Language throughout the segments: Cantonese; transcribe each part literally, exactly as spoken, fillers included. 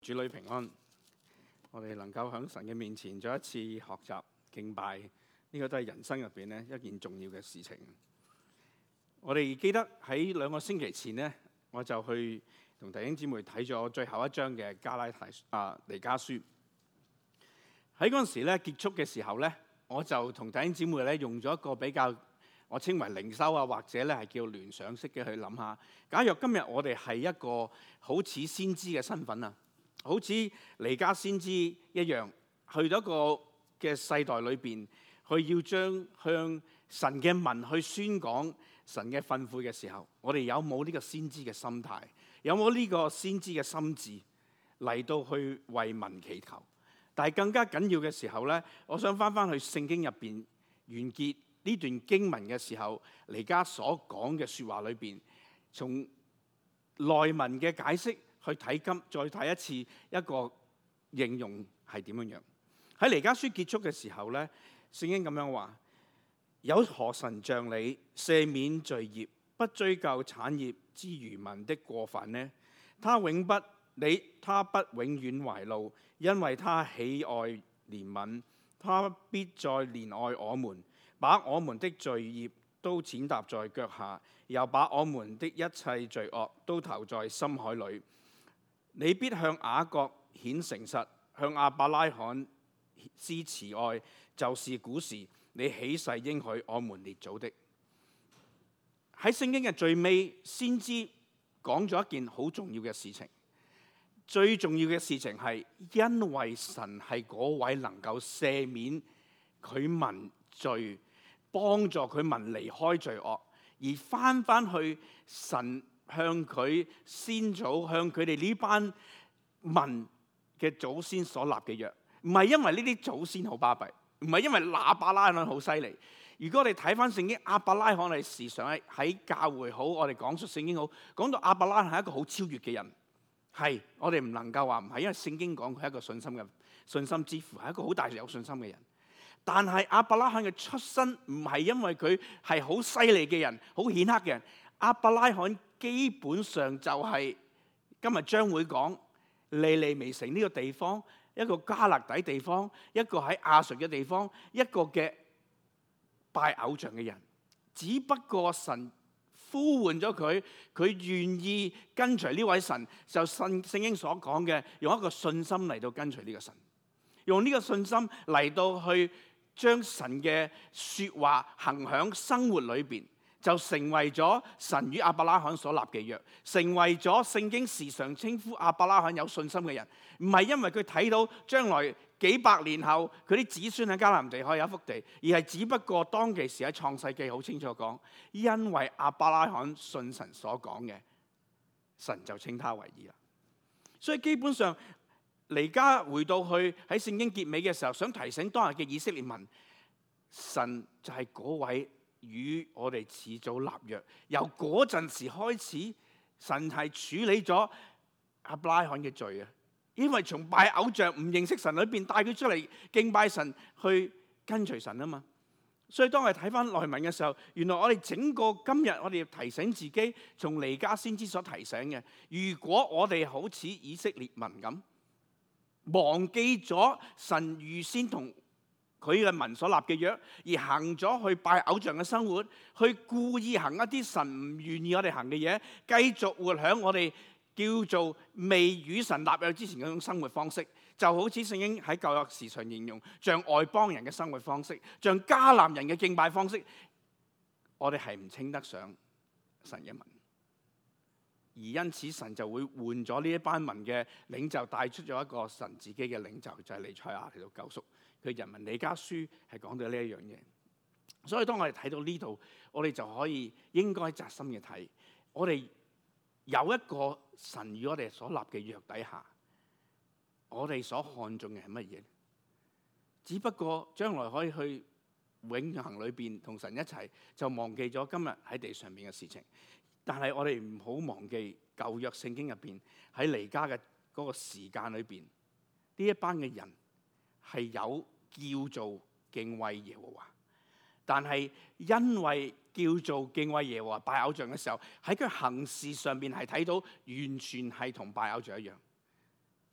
主女平安，我哋能夠喺神嘅面前再一次學習敬拜，呢、這個都係人生入邊咧一件重要嘅事情。我哋記得喺兩個星期前呢，我就去同弟兄姊妹睇咗最後一章嘅加拉太啊彌迦書。喺嗰陣時咧結束嘅時候咧，我就同弟兄姊妹咧用咗一個比較我稱為靈修啊，或者咧係叫聯想式嘅去諗下，假若今日我哋係一個好似先知嘅身份啊，好似彌迦先知一樣，去到一個嘅世代裏邊，去要將向神嘅民去宣講神嘅吩咐嘅時候，我哋有冇呢個先知嘅心態？有冇呢個先知嘅心志嚟到去為民祈求？但係更加緊要嘅時候咧，我想翻翻去聖經入邊完結呢段經文嘅時候，彌迦所講嘅説話裏邊，從內文嘅解釋去睇今，再睇一次一個形容係點樣樣。喺彌迦書結束嘅時候咧，聖經咁樣話：有何神像你赦免罪孽，不追究產業之餘民的過犯呢？他永不你，他不永遠懷怒，因為他喜愛憐憫，他必再憐愛我們，把我們的罪孽都踐踏在腳下，又把我們的一切罪惡都投在深海裏。你必向雅各顯誠實，向亞伯拉罕施慈愛，就是古時你起誓應許我們列祖的。喺聖經嘅最尾，先知講咗一件好重要嘅事情。最重要嘅事情係，因為神係嗰位能夠赦免佢民罪，幫助佢民離開罪惡，而翻翻去神向佢先祖，向佢哋呢班民嘅祖先所立嘅約，唔係因為呢啲祖先好巴閉，唔係因為亞伯拉罕好犀利。如果我哋睇翻聖經，亞伯拉罕係時常喺喺教會好，我哋講述聖經好，講到亞伯拉罕係一個好超越嘅人。係，我哋唔能夠話唔係，因為聖經講佢係一個信心嘅信心之父，係一個好大有信心嘅人。但係亞伯拉罕嘅出身唔係因為佢係好犀利嘅人，好顯赫嘅人。亞伯拉罕基本上就係今日將會講尼尼微城呢個地方，一個加勒底地方，一個喺亞述嘅地方，一個嘅拜偶像嘅人。只不過神呼喚咗佢，佢願意跟隨呢位神，就聖聖經所講嘅，用一個信心嚟到跟隨呢個神，用呢個信心嚟到去將神嘅說話行響生活裏邊，就成為咗神與亞伯拉罕所立嘅約，成為咗聖經時常稱呼亞伯拉罕有信心嘅人。唔係因為佢睇到將來幾百年後佢啲子孫喺迦南地可以有一幅地，而係只不過當其時喺創世記好清楚講，因為亞伯拉罕信神所講嘅，神就稱他為義啦。所以基本上彌迦回到去喺聖經結尾嘅時候，想提醒當日嘅以色列民，神就係嗰位與我哋始祖立約，由嗰陣時開始，神係處理咗亞伯拉罕嘅罪啊。因為從拜偶像唔認識神裏邊帶佢出嚟敬拜神，去跟隨神啊嘛。所以當我哋睇翻內文嘅時候，原來我哋整個今日我哋要提醒自己，從彌迦先知所提醒嘅，如果我哋好似以色列民咁，忘記咗神預先同佢嘅民所立嘅約，而行咗去拜偶像嘅生活，去故意行一啲神唔願意我哋行嘅嘢，繼續活響我哋叫做未與神立約之前嗰種生活方式，就好似聖經喺舊約時常形容，像外邦人嘅生活方式，像迦南人嘅敬拜方式，我哋係唔稱得上神嘅民。而因此神就會換咗呢一班民嘅領袖，帶出咗一個神自己嘅領袖，就係彌賽亞嚟到救贖佢人民。彌迦書係講到呢一樣嘢，所以當我哋睇到呢度，我哋就可以應該扎心嘅睇，我哋有一個神與我哋所立嘅約底下，我哋所看重嘅係乜嘢？只不過將來可以去永恆裏邊同神一齊，就忘記咗今日喺地上面嘅事情。但係我哋唔好忘記舊約聖經入邊喺彌迦嘅嗰個時間裏邊，呢一班嘅人係有叫做敬畏耶和華，但係因為叫做敬畏耶和華拜偶像嘅時候，喺佢行事上邊係睇到完全係同拜偶像一樣。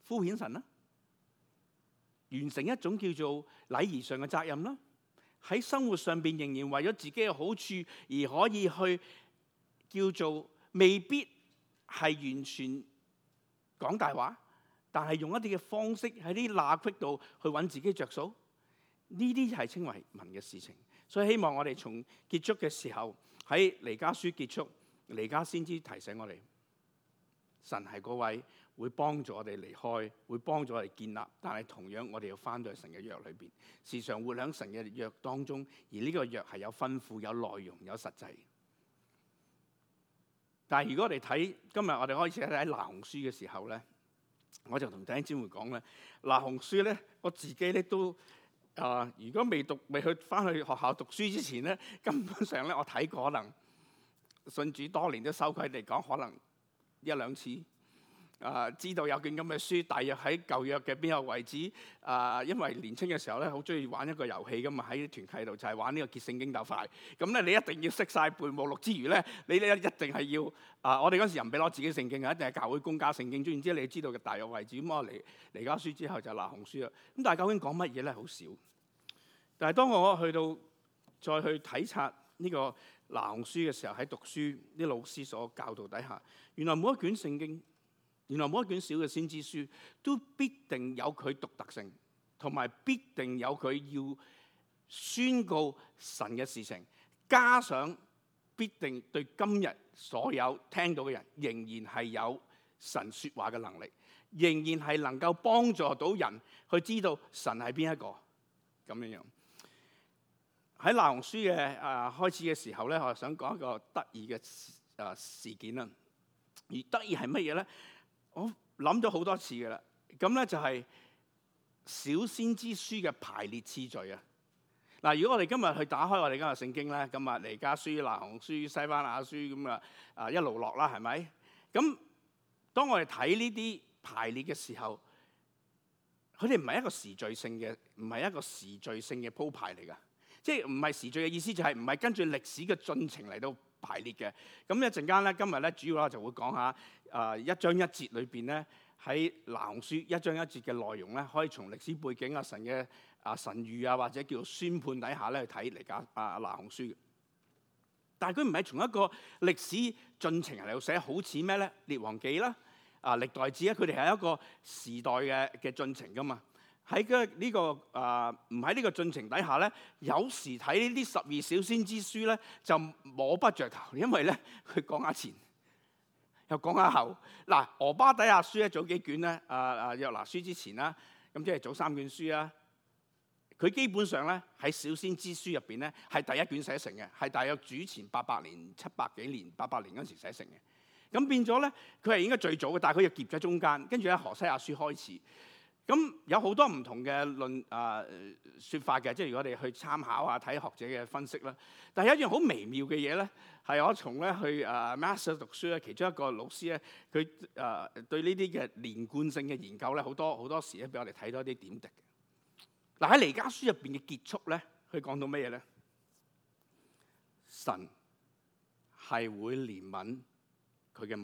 敷衍神啦，完成一種叫做禮儀上嘅責任啦，喺生活上邊仍然為咗自己嘅好處而可以去叫做未必係完全講大話，但係用一啲嘅方式喺啲罅隙度去揾自己着數，呢啲係稱為民嘅事情。所以希望我哋從結束嘅時候，喺彌迦書結束，彌迦先知提醒我哋，神係嗰位會幫助我哋離開，會幫助我哋建立，但係同樣我哋要翻到神嘅約裏邊，時常活喺神嘅約當中，而呢個約係有吩咐、有內容、有實際。但係如果我哋睇今日我哋開始睇那鴻書嘅時候咧，我就同弟兄姊妹講咧，那鴻書咧，我自己咧都啊、呃，如果未讀未去翻去學校讀書之前咧，根本上咧我睇過，可能信主多年都收佢嚟講，可能一兩次。啊、呃，知道有件咁嘅書，大約喺舊約嘅邊個位置？啊、呃，因為年青嘅時候咧，好中意玩一個遊戲噶嘛，喺團契度就係玩呢個結聖經鬥快。咁咧，你一定要識晒背目錄之餘咧，你咧一定係要啊、呃！我哋嗰時又唔俾攞自己聖經啊，一定係教會公家聖經。總然之，你知道嘅大約位置。咁我嚟彌迦書之後就那鴻書啦。咁但係究竟講乜嘢咧？好少。但係當我去到再去體察呢個那鴻書嘅時候，喺讀書啲老師所教導底下，原來每一卷聖經。原來每一卷小嘅先知書都必定有佢獨特性，同埋必定有佢要宣告神嘅事情，加上必定對今日所有聽到嘅人仍然係有神說話嘅能力，仍然係能夠幫助到人去知道神係邊一個咁樣樣。喺那鴻書嘅啊開始嘅時候咧，我想講一個得意嘅啊事件啦。而得意係乜嘢咧？我諗咗好多次嘅啦，咁咧就係小先知書嘅排列次序啊。嗱，如果我哋今日去打開我哋今日聖經咧，咁啊彌迦書、那鴻書、西番雅書咁啊啊一路落啦，係咪？咁當我哋睇呢啲排列嘅時候，佢哋唔係一個時序性嘅，唔係一個時序性嘅鋪排嚟噶。即係唔係時序嘅意思，就係唔係跟住歷史嘅進程嚟到排列嘅。咁一陣間咧，今日咧主要咧就會講下。啊、呃！一章一節裏邊咧，喺那鴻書一章一節嘅內容咧，可以從歷史背景啊、神嘅啊神諭啊，或者叫做宣判底下咧去睇嚟講啊那鴻書嘅。但係佢唔係從一個歷史進程嚟到寫，好似咩咧？列王記啦、啊歷代志咧，佢哋係一個時代嘅嘅進程噶嘛。喺嘅呢個啊唔喺呢個進程底下咧，有時睇呢啲十二小先知書咧就摸不着頭，因為咧佢講下前。又講下後嗱，俄巴底亞書咧早幾卷咧，啊啊約拿書之前啦，咁即係早三卷書啦。佢基本上咧喺小先知書入邊咧係第一卷寫成嘅，係大約主前八百年、七百幾年、八百年嗰時寫成嘅。咁變咗咧，佢係應該最早嘅，但係佢又夾咗中間，跟住喺何西阿書開始。咁有好多唔同嘅論啊説法嘅，即係如果我哋去參考下睇學者嘅分析啦。但係有一樣好微妙嘅嘢咧，係我從咧去啊 master 讀書咧，其中一個老師咧，佢啊對呢啲嘅連貫性嘅研究咧，好多好多時咧俾我哋睇到一啲點滴嘅。嗱，喺彌迦書入邊嘅結束咧，佢講到乜嘢咧？神係會憐憫佢嘅民。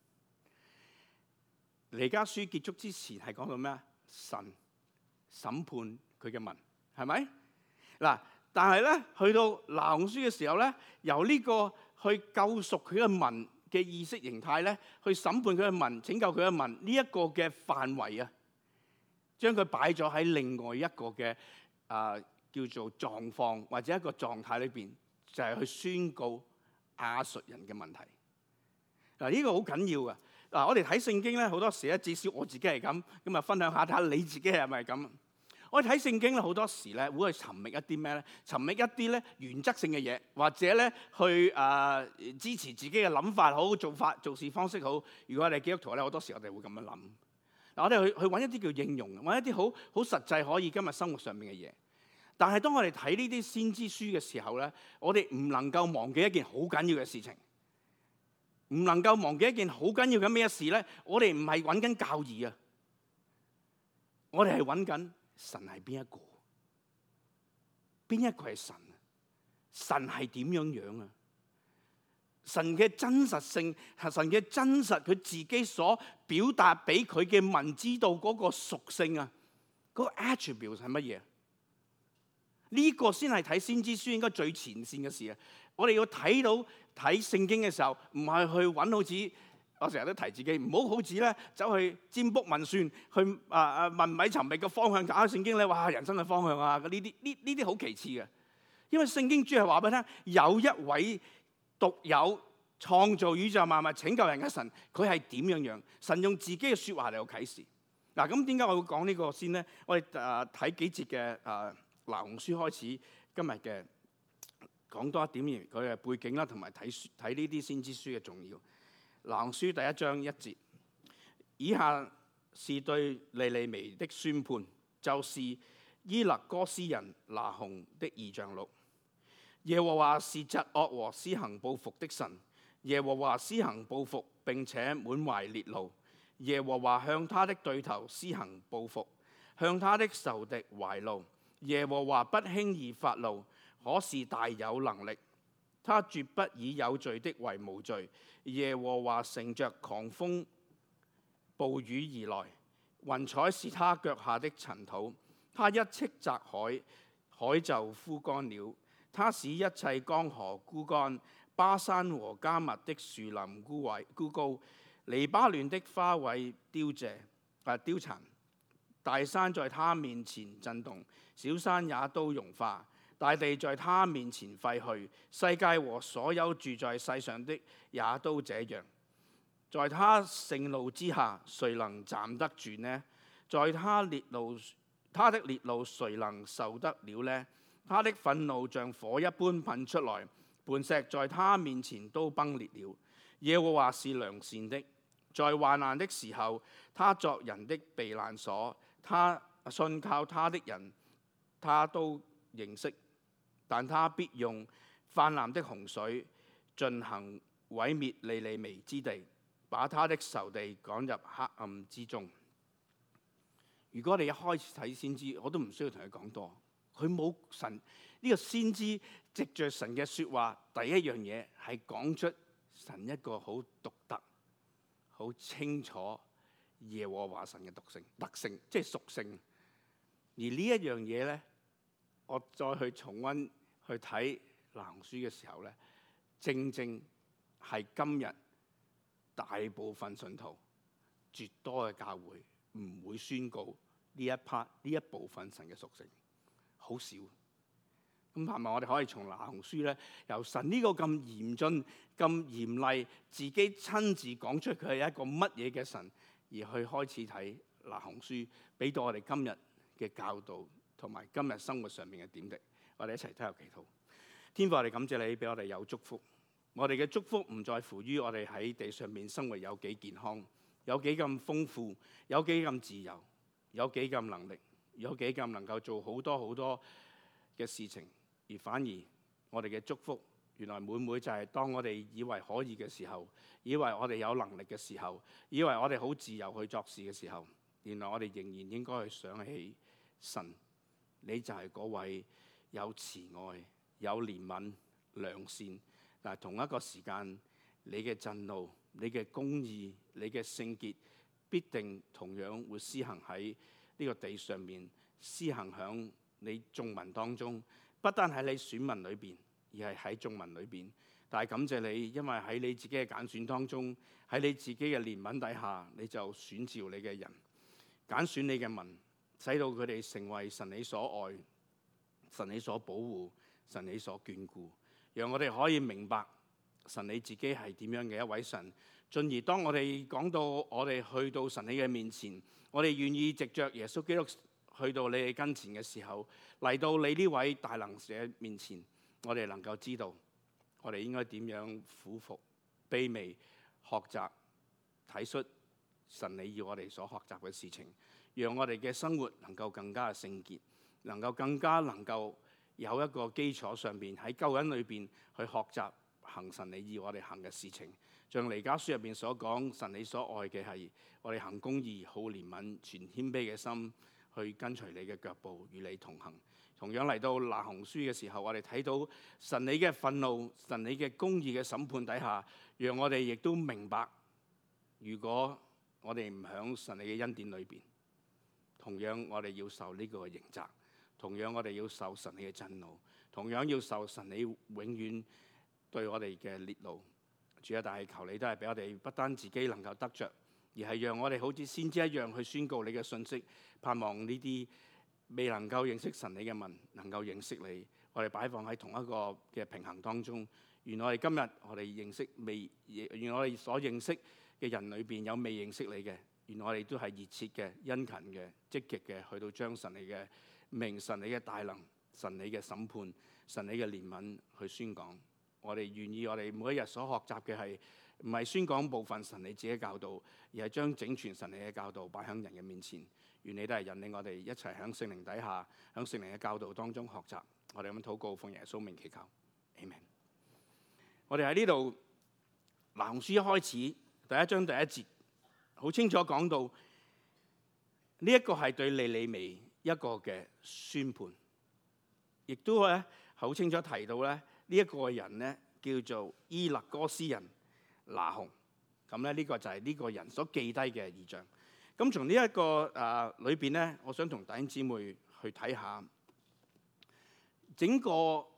彌迦書結束之前係講到咩啊？神審判佢嘅民，係咪？嗱，但係咧，去到那鴻書嘅時候咧，由呢個去救贖佢嘅民嘅意識形態咧，去審判佢嘅民、拯救佢嘅民呢一個嘅範圍啊，將佢擺咗喺另外一個嘅啊、呃、叫做狀況或者一個狀態裏邊，就係、是、去宣告亞述人嘅問題。嗱，呢個好緊要噶。嗱，我哋睇聖經咧，好多時咧，至少我自己係咁，咁啊分享下睇下你自己係咪咁。我哋睇聖經咧，好多時咧會去尋覓一啲咩咧？尋覓一啲咧原則性嘅嘢，或者咧去啊、呃、支持自己嘅諗法好，做法做事方式好。如果我哋基督徒咧，好多時我哋會咁樣諗。嗱，我哋去去揾一啲叫應用，揾一啲好好實際可以今日生活上面嘅嘢。但係當我哋睇呢啲先知書嘅時候咧，我哋唔能夠忘記一件好緊要嘅事情。唔能夠忘記一件好緊要嘅咩事咧？我哋唔係揾緊教義啊，我哋係揾緊神係邊一個？邊一個係神？神係點樣樣啊？ 神嘅真實性，神嘅真實，佢自己所表達俾佢嘅民知道嗰個屬性啊，嗰、嗰個 attribute 係乜嘢？呢、呢個先係睇先知書應該最前線嘅事啊！我哋要睇到睇聖經嘅時候，唔係去揾好似我成日都提自己，唔好好似咧走去占卜問算，去啊啊問米尋覓嘅方向，搞聖經咧，哇人生嘅方向啊！呢啲呢呢啲好其次嘅，因為聖經主係話俾你聽，有一位獨有創造宇宙萬物拯救人嘅神，佢係點樣樣？神用自己嘅説話嚟到啟示。嗱，咁點解我會講呢個先咧？我哋誒睇幾節嘅誒拿鴻書開始，今日嘅講多一點佢嘅背景啦，同埋睇睇呢啲先知書嘅重要。拿鴻書第一章一節，以下是對尼尼微的宣判，就是伊勒哥斯人拿鴻的異象錄。耶和華是疾惡和施行報復的神。耶和華施行報復並且滿懷烈怒。耶和華向他的對頭施行報復，向他的仇敵懷怒。耶和華不輕易發怒，可是大有能力。他絕不以有罪的為無罪。耶和華乘着狂風暴雨而來，雲彩是他腳下的塵土。他一斥責海，海就枯乾了。他使一切江河枯乾，巴山和迦密的樹林枯萎枯槁，黎巴嫩的花卉凋謝啊凋殘。大山在他面前震動，小山也都融化。大地在他面前廢去，世界和所有住在世上的也都這樣。在他盛怒之下，誰能站得住呢？在他烈怒，他的烈怒誰能受得了呢？他的憤怒像火一般噴出來，磐石在他面前都崩裂了。耶和華是良善的，在患難的時候，他作人的避難所，他信靠他的人，他都認識。但他必用泛濫的洪水進行毀滅尼尼微之地，把他的仇敵趕入黑暗之中。如果你一開始睇先知，我都唔需要同佢講多。佢冇神呢、這個先知藉着神嘅説話，第一樣嘢係講出神一個好獨特、好清楚耶和華神嘅特性、特性即係屬性。而呢一樣嘢咧，我再去重溫。去睇拿鴻書嘅時候咧，正正係今日大部分信徒絕多嘅教會唔會宣告呢一 part 呢一部分神嘅屬性，好少。咁係咪我哋可以從拿鴻書咧，由神呢個咁嚴峻、咁嚴厲，自己親自講出佢係一個乜嘢嘅神，而去開始睇拿鴻書，俾到我哋今日嘅教導同埋今日生活上面嘅點滴。我哋一齊睇下祈禱。天父，我哋感謝你俾我哋有祝福。我哋嘅祝福唔在乎於我哋喺地上面生活有幾健康，有幾咁豐富，有幾咁自由，有幾咁能力，有幾咁能夠做好多好多嘅事情。而反而我哋嘅祝福，原來每每就係當我哋以為可以嘅時候，以為我哋有能力嘅時候，以為我哋好自由去作事嘅時候，原來我哋仍然應該去想起神，你就係嗰位有慈愛、有憐憫、良善，但係同一個時間，你嘅震怒、你嘅公義、你嘅聖潔，必定同樣會施行喺呢個地上面，施行響你眾民當中，不單喺你選民裏邊，而係喺眾民裏邊。但係感謝你，因為喺你自己嘅揀選當中，喺你自己嘅憐憫底下，你就選召你嘅人，揀選你嘅民，使到佢哋成為神你所愛、神你所保護、神你所眷顧，讓我哋可以明白神你自己係點樣嘅一位神。進而當我哋講到我哋去到神你嘅面前，我哋願意藉着耶穌基督去到你嘅跟前嘅時候，嚟到你呢位大能者面前，我哋能夠知道我哋應該點樣俯伏、卑微、學習、體恤神你要我哋所學習嘅事情，讓我哋嘅生活能夠更加嘅聖潔，能夠更加能夠有一個基礎上邊喺救恩裏邊去學習行神你要我哋行嘅事情。像彌迦書入邊所講，神你所愛嘅係我哋行公義、好憐憫、全謙卑嘅心， 去跟隨你嘅腳步，與你同行。同樣嚟到那鴻書嘅時候，我哋睇到神你嘅憤怒、神你嘅公義嘅審判底下，讓我哋亦都明白，如果我哋唔響神你嘅恩典裏邊，同樣我哋要受呢個刑責，同樣我哋要受神你嘅震怒，同樣要受神你永遠對我哋嘅烈怒。主啊，但係求你都係俾我哋不單自己能夠得着，而係讓我哋好似先知一樣去宣告你嘅信息，盼望呢啲未能夠認識神你嘅民能夠認識你。我哋擺放喺同一個嘅平衡當中。原來我哋今日我哋認識未，原來我哋所認識嘅人裏邊有未認識你嘅，原來我哋都係熱切嘅、殷勤嘅、積極嘅，去到將神你嘅名、神你嘅大能、神你嘅審判、神你嘅憐憫去宣講。我哋願意，我哋每一日所學習嘅係唔係宣講部分神你自己嘅教導，而係將整全神你嘅教導擺喺人嘅面前。願你都係引領我哋一齊喺聖靈底下，喺聖靈嘅教導當中學習。我哋咁禱告，奉耶穌名祈求，Amen。我哋喺呢度那鴻書一開始第一章第一節，好清楚講到呢一個係對尼尼微一個嘅宣判，亦都咧好清楚提到咧。呢、這、一個人咧叫做伊勒哥斯人那鴻，咁咧呢個就係呢個人所記低嘅異象。咁從呢一個誒裏邊咧，我想同弟兄姊妹去睇下整個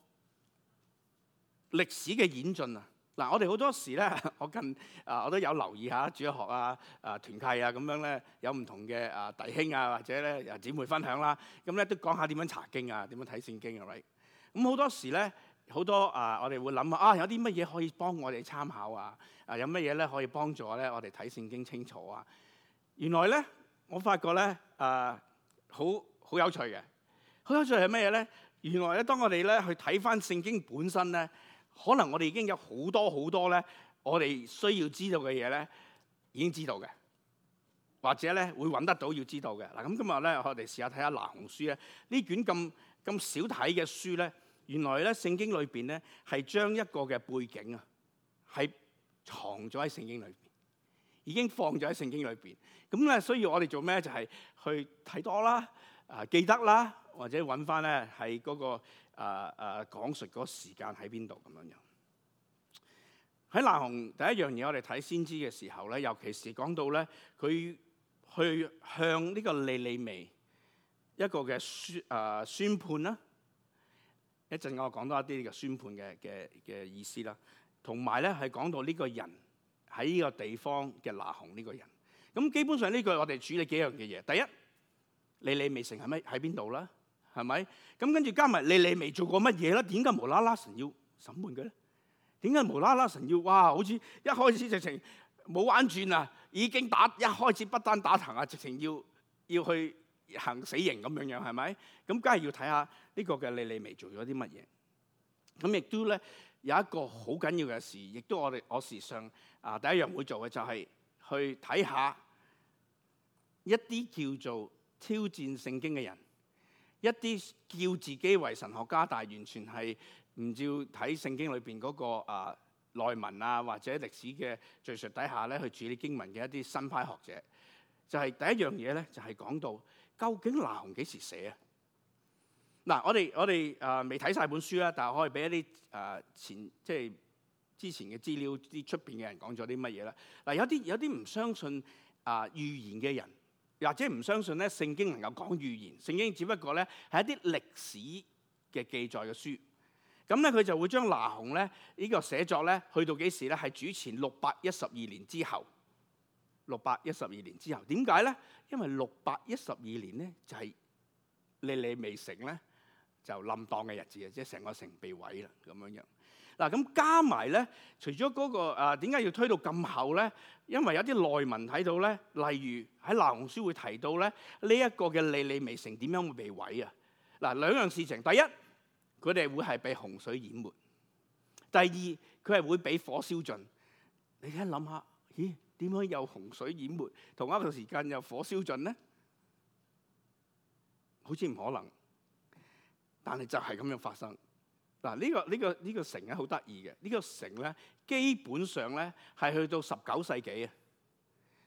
歷史嘅演進啊！嗱，我哋好多時咧，我近啊我都有留意下主日學啊、啊團契啊咁樣咧，有唔同嘅啊弟兄啊或者咧啊姊妹分享啦，咁咧都講下點樣查經啊，點樣睇聖經啊，喂！咁好多時咧。好多啊！我哋會諗啊，有啲乜嘢可以幫我哋參考啊？啊，有乜嘢咧可以幫助咧我哋睇聖經清楚啊？原來咧，我發覺咧，啊，好好有趣嘅，好有趣係乜嘢咧？原來咧，當我哋咧去睇翻聖經本身咧，可能我哋已經有好多好多咧，我哋需要知道嘅嘢咧，已經知道嘅，或者咧會揾得到要知道嘅。嗱，咁今日咧，我哋試下睇下那鴻書咧，呢卷咁咁少睇嘅書咧。原來咧，聖經裏邊咧係將一個嘅背景啊，係藏咗喺聖經裏邊，已經放咗喺聖經裏邊。咁咧，需要我哋做咩？就係、是、去睇多啦，啊記得啦，或者揾翻咧係嗰個啊啊講述嗰個時間喺邊度咁樣樣。喺那鴻第一樣嘢，我哋睇先知嘅時候咧，尤其是講到咧，佢去向呢個尼尼微一個嘅宣啊宣判啦。一陣我講多一啲嘅宣判嘅嘅嘅意思啦，同埋咧係講到呢個人喺呢個地方嘅那鴻呢個人。咁基本上呢句我哋處理幾樣嘅嘢。第一，尼尼微城係咪喺邊度啦？係咪？咁跟住加埋尼尼微做過乜嘢咧？點解無啦啦神要審判佢咧？點解無啦啦神要哇？好似一開始直情冇玩轉啊，已經打一開始不單打藤啊，直情要要去行死刑咁樣樣係咪？咁梗係要睇下呢個嘅尼尼微做咗啲乜嘢。咁亦都咧有一個好緊要嘅事，亦都我哋我時常啊第一樣會做嘅就係去睇下一啲叫做挑戰聖經嘅人，一啲叫自己為神學家，但係完全係唔照睇聖經裏邊嗰個啊內文啊或者歷史嘅敘述底下咧去處理經文嘅一啲新派學者，就係、是、第一樣嘢咧就係、是、講到。究竟那鴻幾時寫啊？嗱，我哋我哋誒未睇晒本書啦，但係我可以俾一啲誒、呃、前即係之前嘅資料，啲出邊嘅人講咗啲乜嘢啦。嗱，有啲有啲唔相信啊、呃、預言嘅人，或者唔相信咧聖經能夠講預言，聖經只不過咧係一啲歷史嘅記載嘅書。咁咧佢就會將那鴻咧呢、這個寫作咧去到幾時咧？係主前六百一十二年之後。六百一十二年之後，點解咧？因為六百一十二年咧就係尼尼微城咧就冧檔嘅日子啊，即係成個城被毀啦咁樣樣。嗱，咁加埋咧，除咗嗰、那個啊點解要推到咁後咧？因為有啲內文睇到咧，例如喺那鴻書會提到咧呢一、這個嘅尼尼微城點樣會被毀啊？嗱，兩樣事情，第一佢哋會係被洪水淹沒，第二佢係會俾火燒盡。你一諗下，咦？點樣有洪水淹沒，同一個時間有火燒盡咧？好似唔可能，但係就係咁樣發生。嗱，呢個呢個呢個城咧好得意嘅，呢個城咧基本上咧係去到十九世紀啊，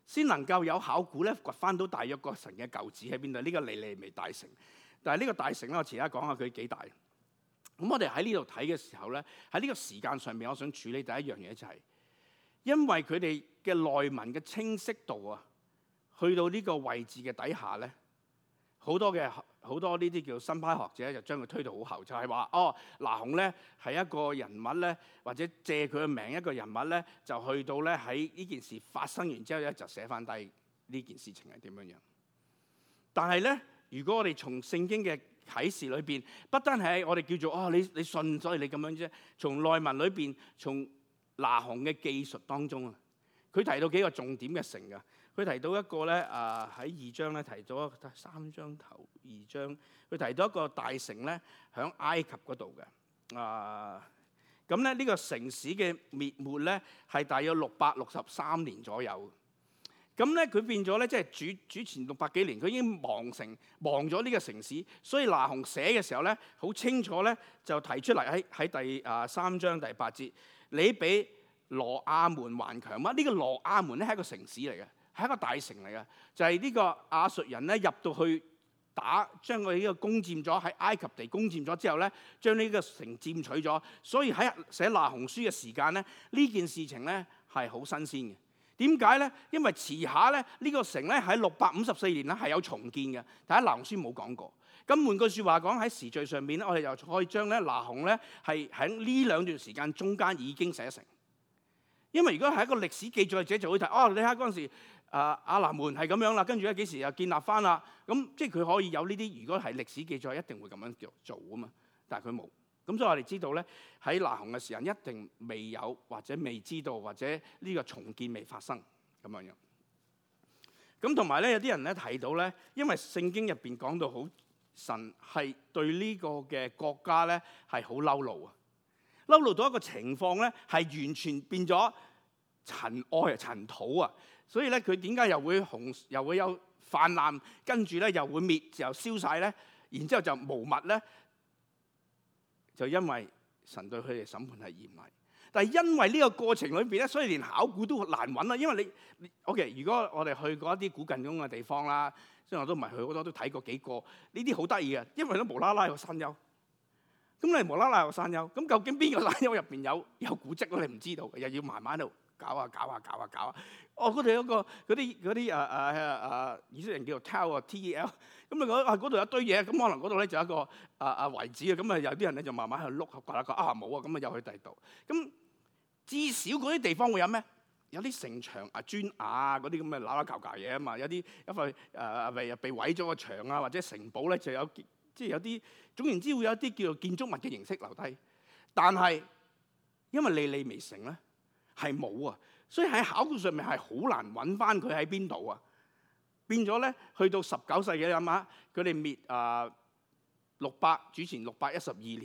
先能夠有考古咧掘翻到大約個城嘅舊址喺邊度。呢個尼尼微大城，但係呢個大城咧，我遲下講下佢幾大。咁我哋喺呢度睇嘅時候咧，喺呢個時間上面，我想處理第一樣嘢就係，因為佢哋嘅內文嘅清晰度啊，去到呢個位置嘅底下咧，好多嘅好多呢啲叫新派學者就將佢推到好後，就係話哦，拿鴻咧係一個人物咧，或者借佢嘅名一個人物咧，就去到咧喺呢件事發生完之後咧，就寫翻低呢件事情係點樣樣。但係咧，如果我哋從聖經嘅啟示裏邊，不單係我哋叫做哦，你你信所以你咁樣啫。從內文裏邊，從拿鴻嘅記述當中啊，佢提到幾個重點嘅城㗎。佢提到一個咧，啊喺二章咧提咗三章頭二章，佢提到一個大城咧，喺埃及嗰度嘅。啊，咁咧呢個城市嘅滅沒咧係大約六百六十三年左右。咁咧佢變咗咧，即係主主前六百幾年，佢已經亡城亡咗呢個城市。所以拿鴻寫嘅時候咧，好清楚咧就提出嚟喺喺第啊三章第八節，你比羅亞門還強嗎？呢、這個羅亞門咧係一個城市嚟嘅。係一個大城嚟嘅，就係、是、呢個亞述人咧入到去打，將佢呢個攻佔咗，喺埃及地攻佔咗之後咧，將呢個城佔取咗。所以喺寫拿鴻書嘅時間咧，呢件事情咧係好新鮮嘅。點解咧？因為遲下咧呢個城咧喺六百五十四年咧係有重建嘅，但係拿鴻書冇講過。咁換句説話講，喺時序上面咧，我哋就可以將咧拿鴻咧係喺呢兩段時間中間已經寫成。因為如果係一個歷史記載者就會睇，哦，你睇嗰陣時。啊！亞蘭門係咁樣啦，跟住咧幾時又建立翻啦？咁即係佢可以有呢啲。如果係歷史記載，一定會咁樣叫做啊嘛。但係佢冇。咁所以我哋知道咧，喺拿鴻嘅時候一定未有或者未知道或者呢個重建未發生咁樣樣。咁同埋咧，有啲人咧提到咧，因為聖經入邊講到好神係對呢個嘅國家咧係好嬲怒啊，嬲怒到一個情況咧係完全變咗塵埃啊、塵土啊。所以咧，佢點解又會紅，又會有泛濫，跟住咧又會滅，又燒晒咧，然之後就無物咧？就因為神對佢哋審判係嚴厲，但係因為呢個過程裏邊咧，所以連考古都難揾啦。因為你 OK， 如果我哋去過一啲古近東嘅地方啦，雖然我都唔係去好多，都睇過幾個呢啲好得意嘅，因為都無啦啦有山丘，咁你無啦啦有山丘，咁究竟邊個山丘入邊有有古蹟咧？你唔知道嘅，又要慢慢喺度搞啊搞啊搞啊搞啊。哦，佢哋有個嗰啲嗰啲誒誒誒以色列人叫做 tell 啊 T E L， 咁啊嗰啊嗰度有一堆嘢，咁可能嗰度咧就有一個啊啊遺址啊，咁啊有啲人咧就慢慢去碌下刮下刮啊冇啊，咁啊又去第二度。咁至少嗰啲地方會有咩？有啲城牆啊磚瓦嗰啲咁嘅揦揦舊舊嘢啊嘛，有啲一塊誒被被毀咗個牆啊或者城堡咧就有即係有啲總言之會有一啲叫做建築物嘅形式留低，但係因為尼尼微城咧係冇啊。所以喺考古上面係好難揾翻佢喺邊度啊！變咗咧，去到十九世紀諗下，佢哋滅啊六百主前六百一十二年，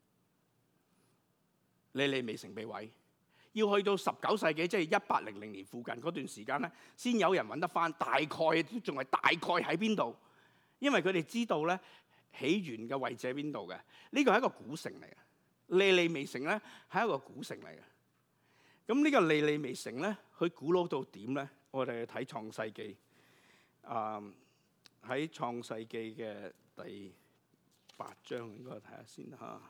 尼尼微城被毀。要去到十九世紀，即係一八零零年附近嗰段時間咧，先有人揾得翻，大概都仲係大概喺邊度？因為佢哋知道咧起源嘅位置喺邊度嘅。呢個係一個古城嚟嘅，尼尼微城咧係一個古城嚟嘅。咁呢個尼尼微城咧，佢古老到點咧？我哋去睇創世記，啊喺創世記嘅第八章，應該睇下先嚇。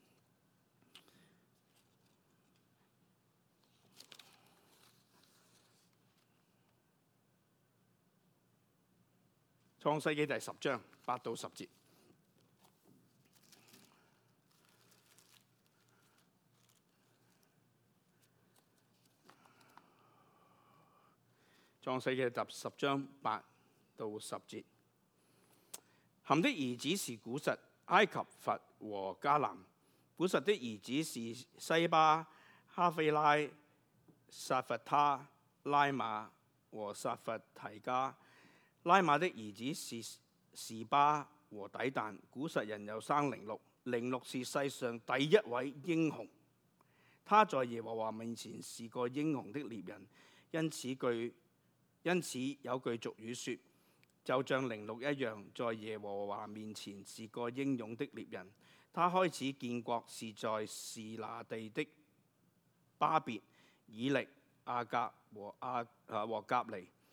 創世記第十章八到十節。創世記第十章八到十節，含的兒子是古實、埃及、弗和迦南。古實的兒子是西巴、哈菲拉、撒弗他、拉馬和撒弗提加。拉馬的兒子是示巴和底但。古實人又生寧錄，寧錄是世上第一位英雄。他在耶和華面前是個英雄的獵人，因此句。因此有句俗語說，就像寧錄一樣，在耶和華面前是個英勇的獵人。他開始建國是在示拿地的巴別、以力、亞甲和亞啊和甲尼。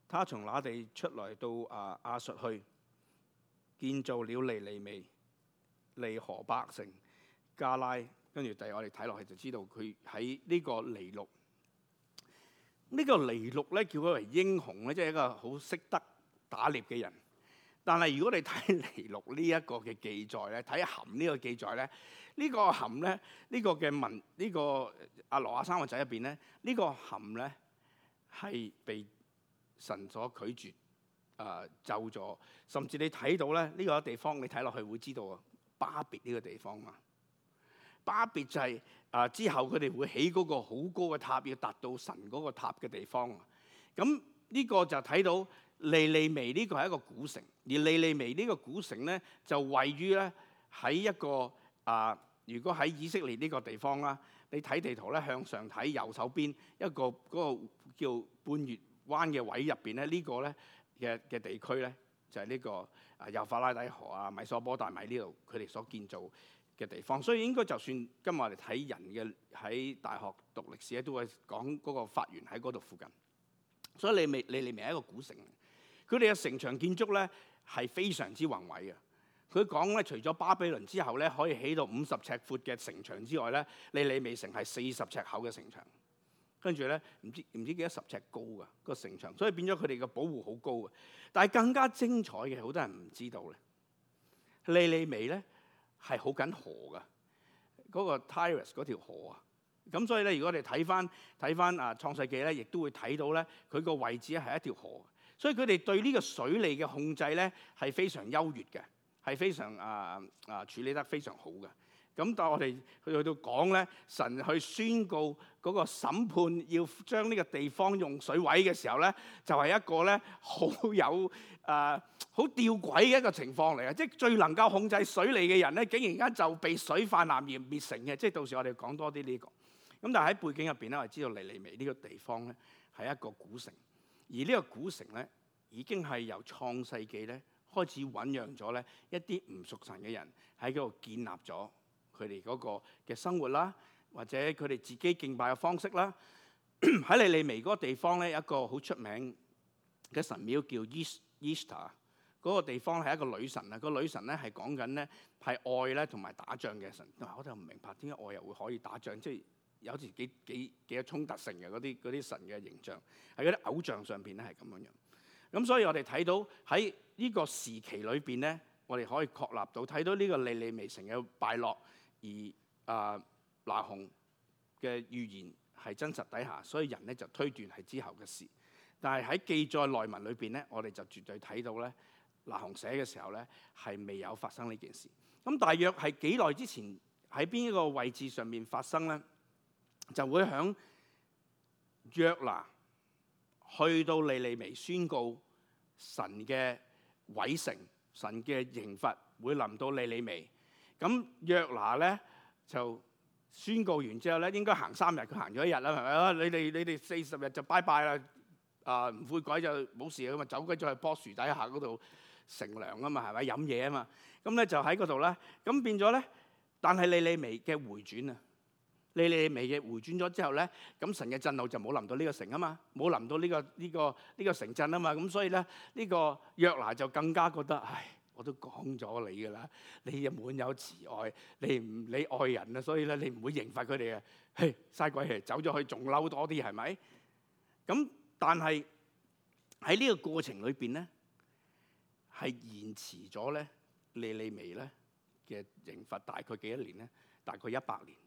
他從那地出來到啊亞述去，建造了尼尼微、利河伯城、加拉。跟住第二我哋睇落去就知道佢喺呢個尼祿。呢、這個尼祿咧叫佢為英雄咧，即係一個好識得打獵嘅人。但係如果你睇尼祿呢一個嘅記載咧，睇含呢個記載咧，呢、這個含咧呢、這個嘅文呢、這個阿羅亞三個仔入邊咧，呢、這個含咧係被神所拒絕啊、呃、咒咗，甚至你睇到咧呢、這個地方，你睇落去會知道啊，巴別呢個地方嘛。巴別就係、是、啊、呃、之後佢哋會起嗰個好高嘅塔，要達到神嗰個塔嘅地方。咁呢個就睇到尼尼微呢個係一個古城，而尼尼微呢個古城咧就位於咧喺一個啊、呃，如果喺以色列呢個地方啦，你睇地圖咧向上睇右手邊一個嗰、那個叫半月灣嘅位入邊咧，這個、呢個咧嘅嘅地區咧就係、是、呢、這個啊幼發拉底河啊米索波大米呢度佢哋所建造嘅地方。所以應該就算今日我哋睇人嘅喺大學讀歷史咧，都會講嗰個發源喺嗰度附近。所以尼尼微尼尼微係一個古城，佢哋嘅城牆建築咧係非常之宏偉嘅。佢講咧，除咗巴比倫之後咧可以起到五十尺闊嘅城牆之外咧，尼尼微城係四十尺厚嘅城牆，跟住咧唔知唔知幾多十尺高㗎個城牆，所以變咗佢哋嘅保護好高嘅。但係更加精彩嘅，好多人唔知道咧，尼尼微咧係好緊河㗎，嗰、那個 Tigris 嗰條河啊。咁所以咧，如果我哋睇翻睇翻啊創世記咧，亦都會睇到咧，佢個位置咧係一條河，所以佢哋對呢個水利嘅控制咧係非常優越嘅，係非常啊啊處理得非常好嘅。咁但係我哋去去到講咧，神去宣告嗰個審判要將呢個地方用水毀嘅時候咧，就係、是、一個咧好有啊好吊詭嘅一個情況嚟嘅，即係最能夠控制水利嘅人咧，竟然間就被水泛濫而滅成嘅。即係到時我哋講多啲呢、這個。咁但係喺背景入邊咧，我哋知道尼尼微呢個地方咧係一個古城，而呢個古城咧已經係由創世記咧開始醖釀咗咧一啲唔屬神嘅人喺嗰度建立咗佢哋嗰個嘅生活啦，或者佢哋自己敬拜嘅方式啦。喺尼尼微嗰個地方咧，有一個好出名嘅神廟叫 Ishtar， 嗰個地方係一個女神啊。個女神咧係講緊咧係愛咧同埋打仗嘅神。我就唔明白點解愛又會可以打仗，即係。有時幾幾幾有衝突性嘅嗰啲嗰啲神嘅形象，喺嗰啲偶像上邊咧係咁樣樣。咁所以我哋睇到喺呢個時期裏邊咧，我哋可以確立到睇到呢個尼尼微城嘅敗落，而啊拿鴻嘅預言係真實底下，所以人咧就推斷係之後嘅事。但係喺記載內文裏邊咧，我哋就絕對睇到咧，拿鴻寫嘅時候咧係未有發生呢件事。咁大約係幾耐之前喺邊一個位置上面發生咧？就會響約拿去到尼尼微宣告神嘅毀城，神嘅刑罰會臨到尼尼微。咁約拿咧就宣告完之後咧，應該行三日，佢行咗一日啦，係咪啊？你哋你哋四十日就拜拜啦，啊唔悔改就冇事啊嘛，走鬼咗去棵樹底下嗰度乘涼啊嘛，係咪飲嘢啊嘛？咁咧就喺嗰度咧，咁變咗咧，但係尼尼微嘅回轉啊！尼尼微嘅回轉咗之後咧，咁神嘅震怒就冇臨到呢個城啊嘛，冇臨到呢、這個呢、這個呢、這個城鎮啊嘛，咁所以咧呢、這個約拿就更加覺得，唉，我都講咗你噶啦，你又滿有慈愛，你唔你愛人啊，所以咧你唔會刑罰佢哋啊，嘿，嘥鬼氣，走咗去仲嬲多啲係咪？咁但係喺呢個過程裏邊咧，係延遲咗咧尼尼微咧嘅刑罰大概幾多年咧？大概一百年。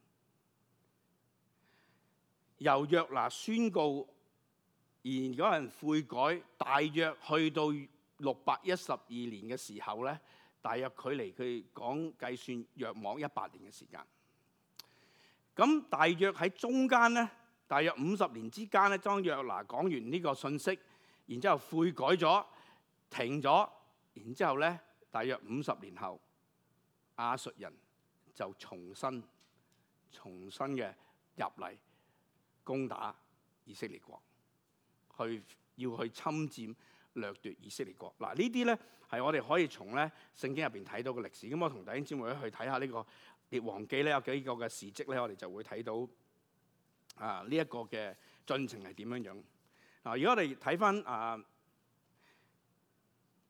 由約拿宣告，而嗰人悔改，大約去到六百一十二年嘅時候咧，大約距離佢講計算約莫一百年嘅時間。咁大約喺中間咧，大約五十年之間咧，當約拿講完呢個信息，然之後悔改咗，停咗，然之後咧，大約五十年後，亞述人就重新、重新嘅入嚟。攻打以色列國，去要去侵佔掠奪以色列國。嗱，呢啲咧係我哋可以從咧聖經入邊睇到嘅歷史。咁我同弟兄姊妹去睇下呢個列王記咧有幾個嘅事蹟咧，我哋就會睇到啊呢一個嘅進程係點樣樣。嗱，如果我哋睇翻啊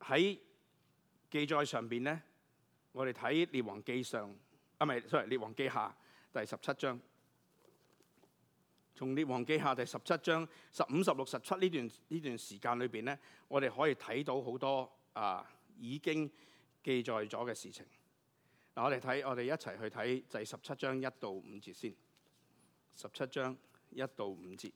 喺記載上邊咧，我哋睇列王記上啊，唔係，sorry，列王記下第十七章。從列王記下第十七章十五、十六、十七呢段呢段時間裏邊咧，我哋可以睇到好多啊已經記載咗嘅事情。嗱，我哋睇，我哋一齊去睇第十七章一到五節先。十七章一到五節，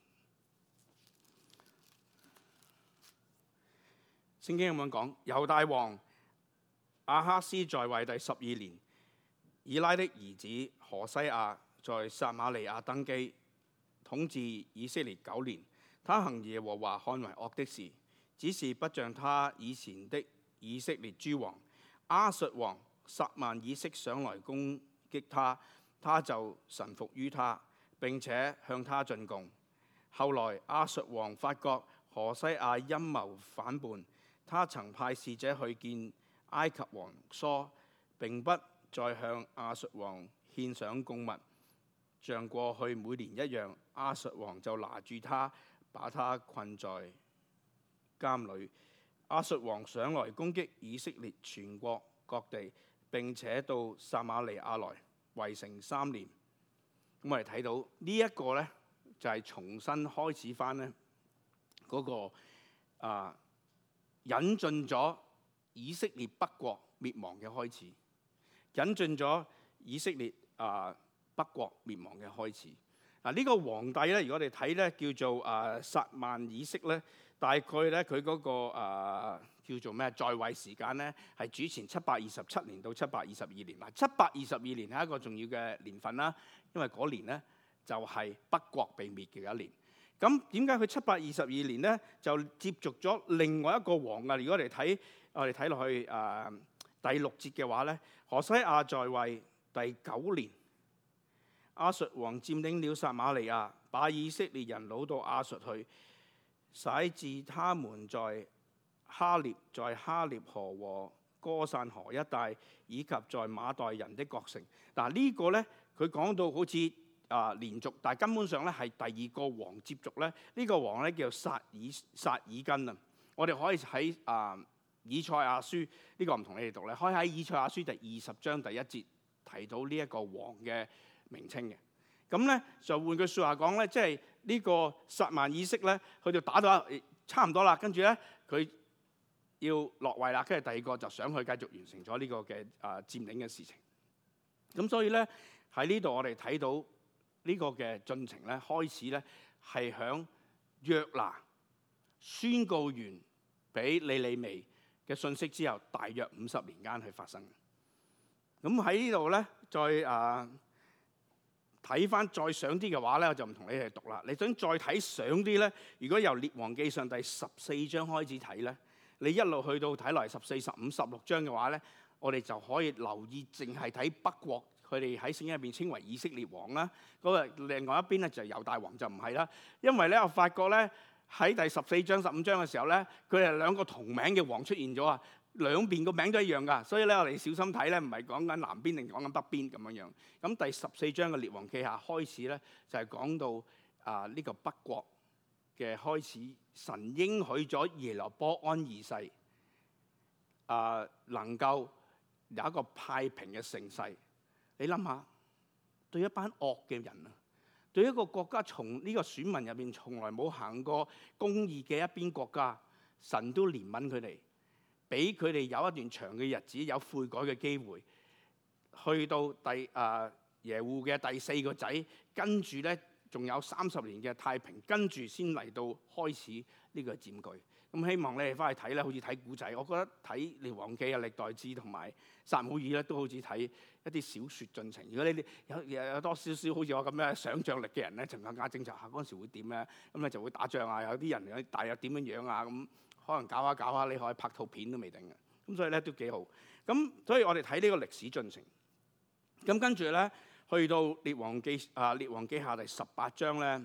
聖經咁樣講：猶大王亞哈斯在位第十二年，以拉的兒子何西阿在撒瑪利亞登基，統治以色列九年。他行耶和華看為惡的事，只是不像他以前的以色列諸王。亞述王撒縵以色上來攻擊他，他就臣服於他，並且向他進貢。後來亞述王發覺何西阿陰謀反叛，他曾派使者去見埃及王梭，並不再向亞述王獻上貢物，像過去每年一樣。亞述王就拿住他，把他困在監裏。亞述王上來攻擊以色列全國各地，並且到撒瑪利亞來圍城三年。咁我哋睇到呢一個呢，就係重新開始翻呢嗰個啊引進咗以色列北國滅亡嘅開始，引進咗以色列啊北國滅亡嘅開始。嗱，呢個皇帝咧，如果我哋睇咧，叫做啊撒縵以色咧，大概咧佢嗰個啊叫做咩在位時間咧，係主前七百二十七年到七百二十二年。嗱，七百二十二年係一個重要嘅年份啦，因為嗰年咧就係北國被滅嘅一年。咁點解佢七百二十二年咧就接續咗另外一個王啊？如果我哋睇我哋睇落去啊第六節嘅話咧，何西阿在位第九年。亞述王佔領了撒瑪利亞，把以色列人擄到亞述去，使至他們在哈涅、在哈涅河和歌散河一帶，以及在馬代人的各城。嗱、這個、呢個咧，佢講到好似啊連續，但係根本上咧係第二個王接續咧。呢、這個王咧叫撒爾撒爾根啊。我哋可以喺啊以賽亞書呢、這個唔同你哋讀咧，可以喺以賽亞書第二十章第一節提到呢一個王嘅名稱嘅。咁咧就換句説話講咧，即係呢個撒縵以色咧，佢就打到差唔多啦，跟住咧佢要落位啦，跟住第二個就想去繼續完成咗呢個嘅啊佔領嘅事情。咁所以咧喺呢度我哋睇到呢個嘅進程咧，開始咧係響約拿宣告完俾尼尼微嘅信息之後，大約五十年間去發生。咁喺呢度咧，再啊睇翻再上啲嘅話咧，我就唔同你哋讀啦。你想再睇上啲咧，如果由列王記上第十四章開始睇咧，你一路去到睇來十四、十五、十六章嘅話咧，我哋就可以留意淨係睇北國，佢哋喺聖經入邊稱為以色列王啦。嗰個另外一邊咧就係猶大王就唔係啦，因為咧我發覺咧喺第十四章、十五章嘅時候咧，佢係兩個同名嘅王出現咗啊。兩邊個名都一樣噶，所以咧我哋小心睇咧，唔係講緊南邊定講緊北邊咁樣樣。咁第十四章嘅列王記下開始咧，就係、是、講到啊呢、這個北國嘅開始，神應許咗耶羅波安二世啊能夠有一個太平嘅盛世。你諗下，對一班惡嘅人啊，對一個國家從呢個選民入邊從來冇行過公義嘅一邊國家，神都憐憫佢哋。俾佢哋有一段長嘅日子，有悔改嘅機會，去到第啊耶戶嘅第四個仔，跟住咧仲有三十年嘅太平，跟住先嚟到開始呢個佔據。咁希望你哋翻去睇咧，好似睇古仔。我覺得睇列王記啊、歷代志同埋撒母耳咧，都好似睇一啲小説進程。如果你哋有有，有多少少好似我咁樣想像力嘅人咧，就更加偵察下嗰陣時會點咧。咁咧就會打仗啊，有啲人有大約點樣樣啊咁。可能搞下搞下，你可以拍套片都未定嘅，咁所以咧都幾好。咁所以我哋睇呢個歷史進程。咁跟住咧，去到列王記啊，列王記下第十八章咧，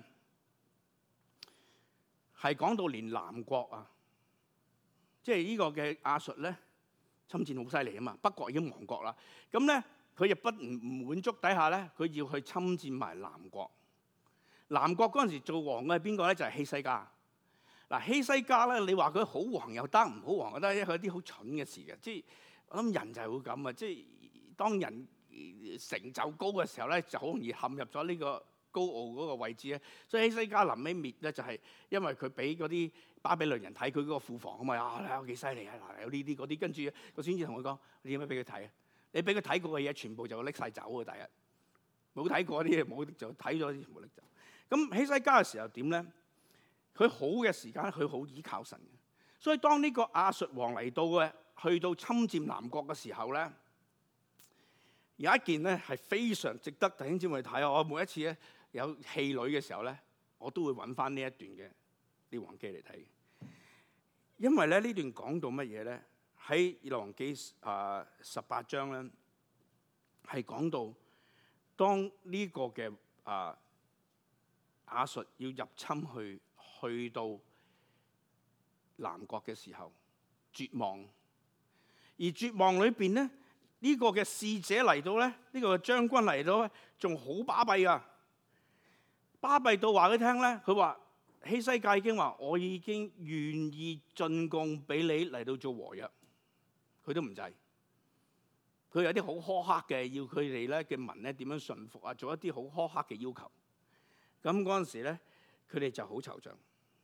係講到連南國啊，即係呢個嘅亞述咧，侵佔好犀利啊嘛，北國已經亡國啦。咁咧，佢亦不唔唔滿足底下咧，佢要去侵佔埋南國。南國嗰陣時做王嘅係邊個咧？就係希西家。 嗱，希西家咧，你話佢好王又得，唔好王又得，因為佢啲好蠢嘅事嘅。即係我諗人就係會咁啊！即係當人成就高嘅時候咧，就好容易陷入咗呢個高傲嗰個位置咧。所以希西家臨尾滅咧，就係因為佢俾嗰啲巴比倫人睇佢嗰個庫房啊嘛，啊幾犀利啊！嗱，有呢啲嗰啲，跟住個先知同佢講：你點樣俾佢睇啊？你俾佢睇過嘅嘢，全部就拎晒走啊！第一冇睇過啲嘢，冇就睇咗啲全部拎走。咁希西家嘅時候點咧？佢好嘅時間，佢好依靠神嘅。所以當呢個亞述王嚟到嘅，去到侵佔南國嘅時候咧，有一件咧係非常值得弟兄姊妹睇。我每一次咧有戲女嘅時候咧，我都會揾翻呢一段嘅《列王記》嚟睇。因為咧呢段講到乜嘢咧？喺《列王記》啊十八章咧，係講到當呢個嘅啊亞述要入侵去。去到南國嘅時候，絕望。而絕望裏邊咧，呢、這個嘅使者嚟到咧，呢、這個將軍嚟到咧，仲好巴閉啊！巴閉到話佢聽咧，佢話希西家已經話：我已經願意進貢俾你嚟到做和約，佢都唔制。佢有啲好苛刻嘅，要佢哋咧嘅民咧點樣順服啊，做一啲好苛刻嘅要求。咁嗰陣時咧，佢哋就好惆悵。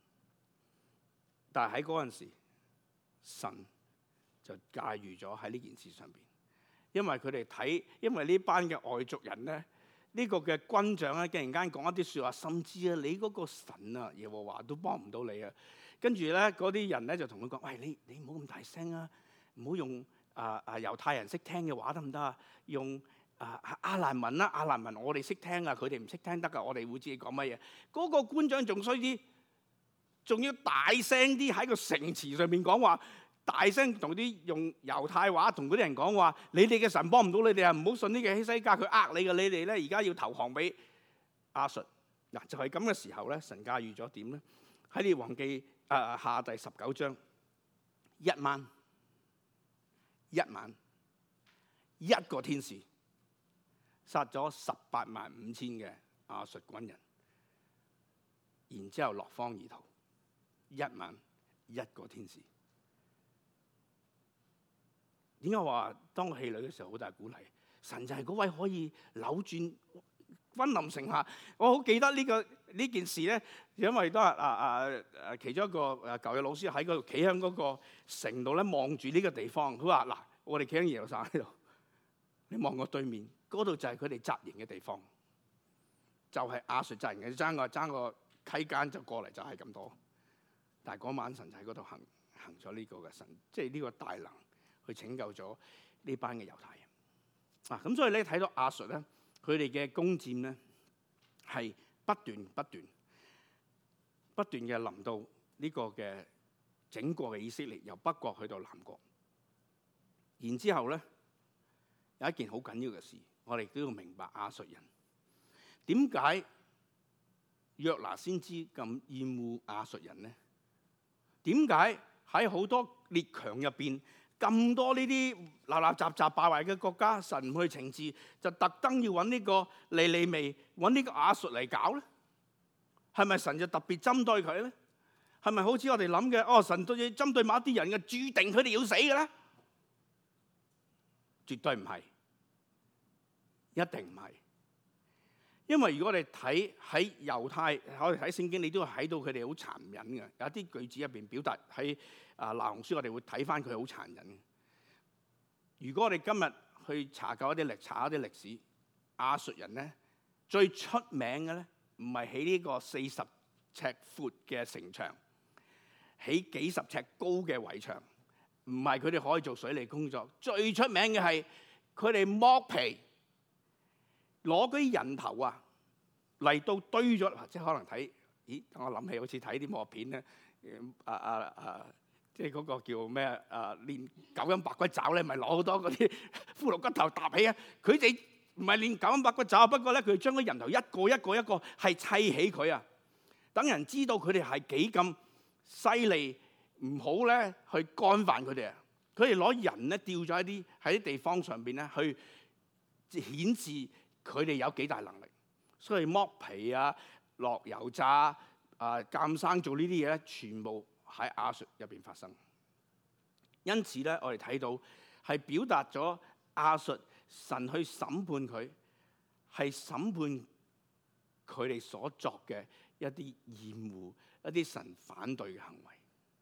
但係喺嗰陣時，神就介入咗喺呢件事上邊，因為佢哋睇，因為呢班嘅外族人咧，呢、這個嘅軍長咧，竟然間講一啲説話，甚至啊，你嗰個神啊，耶和華都幫唔到你啊。跟住咧，嗰啲人咧就同佢講：喂，你你唔好咁大聲啊，唔好用啊啊猶太人識聽嘅話得唔得啊？用啊亞蘭文啦，亞蘭文我哋識聽啊，佢哋唔識聽得噶，我哋會知你講乜嘢。嗰、那個官長仲衰啲。仲要大聲啲喺個城池上面講話，大聲同啲用猶太話同嗰啲人講話，你哋嘅神幫唔到你哋啊！唔好信呢個希西家，佢呃你嘅，你哋咧而家要投降俾亞述。嗱，就係咁嘅時候咧，神駕馭咗點咧？喺列王記啊下第十九章，一晚一晚一個天使殺咗十八萬五千嘅亞述軍人，然之後落荒而逃。一晚一個天使，點解話當個戲女嘅時候好大鼓勵？神就係嗰位可以扭轉君臨城下。我好記得呢、這個呢件事咧，因為都係啊啊啊其中一個誒舊嘅老師喺嗰度企喺嗰個城度咧，望住呢個地方。佢話：嗱，我哋企喺耶路撒冷呢度，你望過對面嗰度就係佢哋紮營嘅地方，就係、是、亞述紮營嘅，爭個爭個溪間就過嚟就係咁多。但係嗰晚神就喺嗰度行行咗呢個嘅神，即係呢個大能去拯救咗呢班嘅猶太人。啊，咁所以你睇到亞述咧，佢哋嘅攻佔咧係不斷不斷不斷嘅臨到呢個嘅整個嘅以色列，由北國去到南國。然之後咧有一件好緊要嘅事，我哋都要明白亞述人點解約拿先知咁厭惡亞述人咧？點解喺好多列強入邊咁多呢啲立立雜雜敗壞嘅國家，神唔去懲治，就特登要揾呢個尼尼微揾呢個亞述嚟搞咧？係咪神就特別針對佢咧？係咪好似我哋諗嘅？哦，神對針對某一啲人嘅，注定佢哋要死嘅咧？絕對唔係，一定唔係。因為如果我哋睇喺猶太，我哋睇聖經，你都睇到佢哋好殘忍嘅。有啲句子入邊表達喺啊那鴻書，我哋會睇翻佢好殘忍嘅。如果我哋今日去查究一啲歷查一啲歷史，亞述人咧最出名嘅咧，唔係起呢個四十尺闊嘅城牆，起幾十尺高嘅圍牆，唔係佢哋可以做水利工作。最出名嘅係佢哋剝皮。攞嗰啲人頭啊嚟到堆咗，即係可能睇，咦？我諗起好似睇啲幕片咧，啊啊啊！即係嗰個叫咩啊？練九陰白骨爪咧，咪攞好多嗰啲骷髏骨頭搭起啊！佢哋唔係練九陰白骨爪，不過咧佢將嗰人頭一個一個一個係砌起佢啊，等人知道佢哋係幾咁犀利，唔好咧去干犯佢哋啊！佢哋攞人咧吊咗喺啲喺啲地方上邊咧，去顯示佢哋有幾大能力，所以剝皮啊、落油渣啊、 啊監生做呢啲嘢咧，全部喺亞述入邊發生。因此咧，我哋睇到係表達咗亞述神去審判佢，係審判佢哋所作嘅一啲厭惡、一啲神反對嘅行為。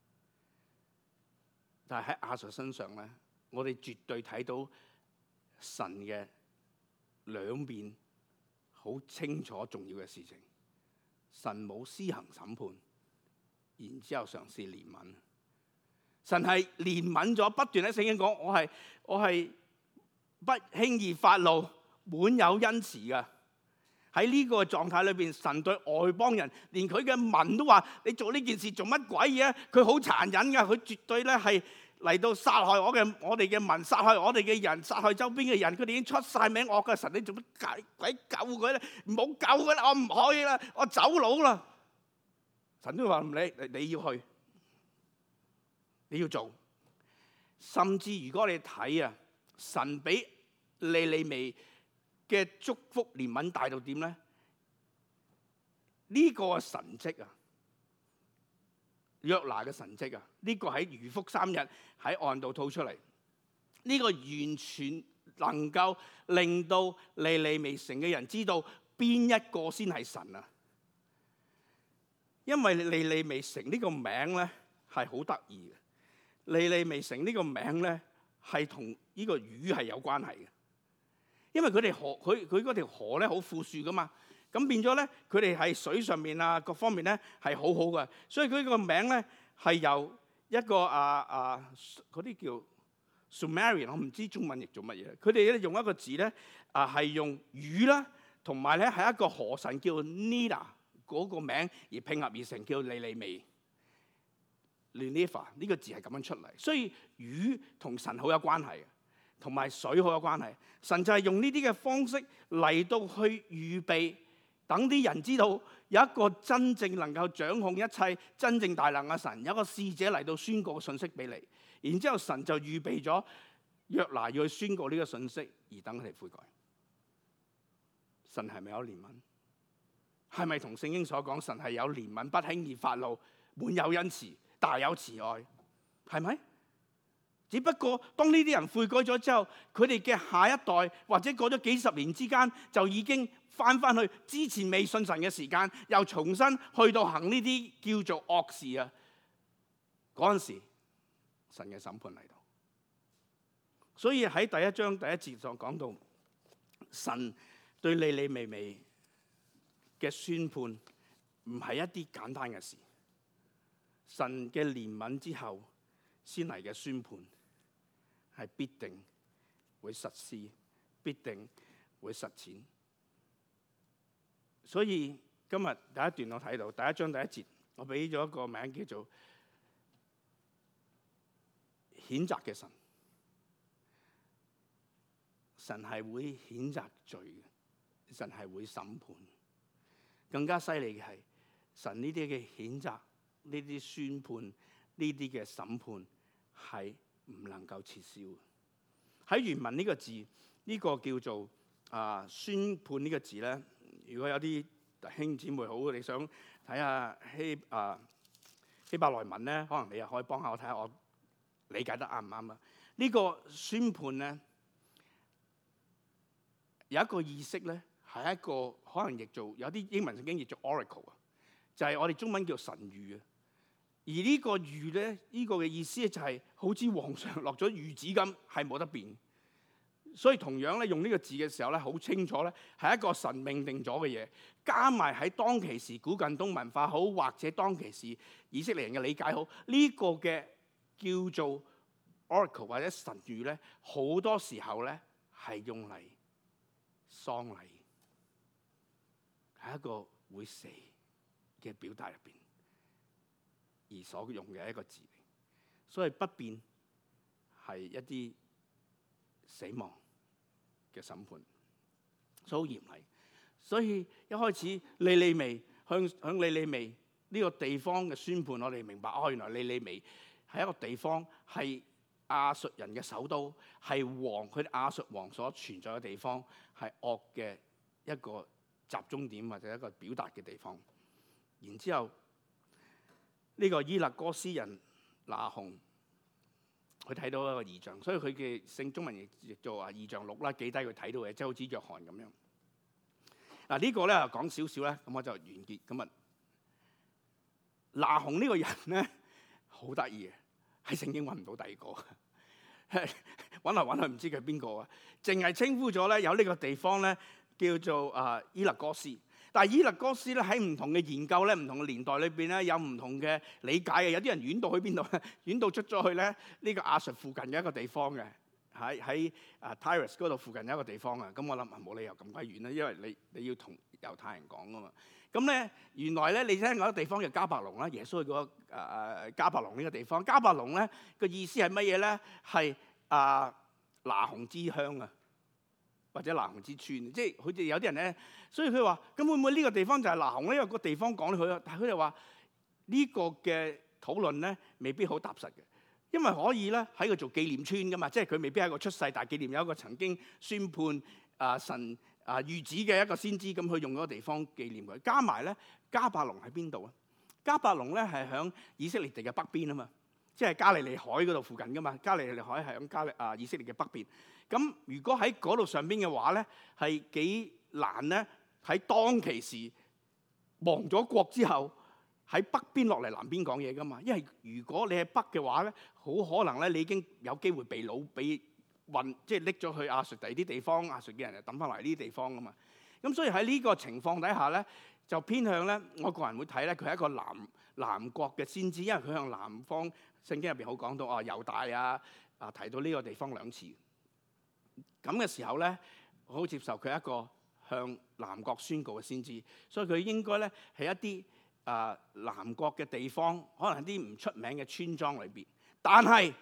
但係喺亞述身上咧，我哋絕對睇到神嘅兩邊好清楚重要嘅事情。神冇施行審判，然之後嘗試憐憫。神係憐憫咗，不斷喺聖經講，我係我係不輕易發怒，滿有恩慈嘅。喺呢個狀態裏邊，神對外邦人，連佢嘅民都話：你做呢件事做乜鬼嘢啊？佢好殘忍㗎，佢絕對咧係嚟到殺害我嘅我哋嘅民，殺害我哋嘅人，殺害周邊嘅人。佢哋已經出晒名惡嘅，神你做乜鬼救佢咧？唔好救佢啦，我唔可以啦，我走佬啦。神都話唔理，你要去，你要做。甚至如果你睇啊，神俾尼尼微嘅祝福憐憫大到點咧？呢、這個神蹟啊，約拿嘅神蹟啊，呢、這個喺魚腹三日喺岸度吐出嚟，呢、這個完全能夠令到尼尼微城嘅人知道邊一個先係神啊！因為尼尼微城呢個名咧係好得意嘅，尼尼微城呢個名咧係同呢個魚係有關係嘅。因為佢哋河，佢佢嗰條河咧好富庶噶嘛，咁變咗咧，佢哋係水上面啊各方面咧係好好嘅，所以佢個名咧係由一個啊啊嗰啲叫 Sumerian， 我唔知中文譯做乜嘢。佢哋咧用一個字咧啊係用魚啦，同埋咧係一個河神叫 Nida 嗰個名而拼合而成叫尼尼微 Nineveh 呢個字係咁樣出嚟，所以魚同神好有關係嘅。同埋水好有關係，神就係用呢啲嘅方式嚟到去預備，等啲人知道有一個真正能夠掌控一切、真正大能嘅神，有一個使者嚟到宣告個信息俾你。然之後神就預備咗約拿要去宣告呢個信息，而等佢哋悔改。神係咪有憐憫？係咪同聖經所講神係有憐憫、不輕易發怒、滿有恩慈、大有慈愛？係咪？只不過當呢啲人悔改咗之後，佢哋嘅下一代或者過咗幾十年之間，就已經翻翻去之前未信神嘅時間，又重新去到行呢啲叫做惡事啊！嗰陣時，神嘅審判嚟到。所以喺第一章第一節就講到，神對尼尼微微嘅宣判唔係一啲簡單嘅事，神嘅憐憫之後先嚟嘅宣判。係必定會實施，必定會實踐。所以今日第一段我睇到第一章第一節，我俾咗一個名叫做譴責嘅神。神係會譴責罪嘅，神係會審判。更加犀利嘅係神呢啲嘅譴責、呢啲宣判、呢啲嘅審判係唔能夠撤銷。喺原文呢個字，呢、這個叫做啊宣判呢個字咧。如果有啲弟兄姊妹好，你想睇下希啊希伯來文咧，可能你又可以幫下我睇下我理解得啱唔啱啊？呢、這個宣判咧有一個意識咧，係一個可能譯做有啲英文聖經譯做 oracle 啊，就係我哋中文叫神諭啊。而呢個諭咧，呢、這個嘅意思咧就係好似皇上落咗諭旨咁，係冇得變。所以同樣咧，用呢個字嘅時候咧，好清楚咧，係一個神命定咗嘅嘢，加埋喺當其時古近東文化好，或者當其時以色列人嘅理解好，呢、這個嘅叫做 oracle 或者神諭咧，好多時候咧係用嚟喪禮，係一個會死嘅表達入邊而所用嘅一個字，所以不變係一啲死亡嘅審判，所以好嚴厲。所以一開始尼尼微向向尼尼微呢個地方嘅宣判，我哋明白哦，原來尼尼微係一個地方，係亞述人嘅首都，係王佢哋亞述王所存在嘅地方，係惡嘅一個集中點或者一個表達嘅地方。然之後呢個伊勒哥斯人拿鴻，佢睇到一個異象，所以佢嘅聖中文譯譯做啊異象錄啦，記低佢睇到嘅，即係好似約翰咁樣。嗱、這個、呢個咧講少少咧，咁我就完結咁啊。拿鴻呢個人咧好得意嘅，喺聖經揾唔到第二個，揾嚟揾去唔知佢邊個啊，淨係稱呼咗咧有呢個地方咧叫做啊伊勒哥斯。但係伊勒哥斯咧喺唔同嘅研究咧，唔同嘅年代裏邊咧有唔同嘅理解嘅。有啲人遠到去邊度咧？遠到出咗去咧呢個亞述附近嘅一個地方嘅，喺喺啊 Tyrus 嗰度附近有一個地方啊。咁我諗冇理由咁鬼遠啦，因為你你要同猶太人講噶嘛。咁咧原來咧你聽嗰個地方叫迦百農啦，耶穌去過誒誒迦百農呢個地方。迦百農咧個意思係乜嘢咧？係啊拿鴻之鄉啊，或者拿鴻之村，即係佢哋有啲人咧，所以佢話：咁會唔會呢個地方就係拿鴻咧？因為個地方講佢啊，但係佢哋話呢個嘅討論咧未必好踏實嘅，因為可以咧喺度做紀念村噶嘛，即係佢未必係一個出世大紀念，有一個曾經宣判啊神啊諭旨嘅一個先知，咁佢用嗰個地方紀念佢。加埋咧迦百農喺邊度啊？迦百農咧係響以色列地嘅北邊啊嘛，即係加利利海嗰度附近噶嘛。加利利海係響加利啊以色列嘅北邊。咁如果喺嗰度上邊嘅話咧，係幾難咧？喺當其時亡咗國之後，喺北邊落嚟南邊講嘢噶嘛？因為如果你係北嘅話咧，好可能咧你已經有機會被擄、被運，即係拎咗去亞述第二啲地方，亞述嘅人就抌翻嚟呢啲地方噶嘛。咁所以喺呢個情況底下咧，就偏向咧，我個人會睇咧，佢係一個南南國嘅先知，因為佢向南方聖經入邊好講到啊猶大啊啊提到呢個地方兩次。咁嘅時候咧，我好接受佢係一個向南國宣告嘅先知，所以佢應該咧係一啲啊、呃、南國嘅地方，可能係啲唔出名嘅村莊裏邊。但係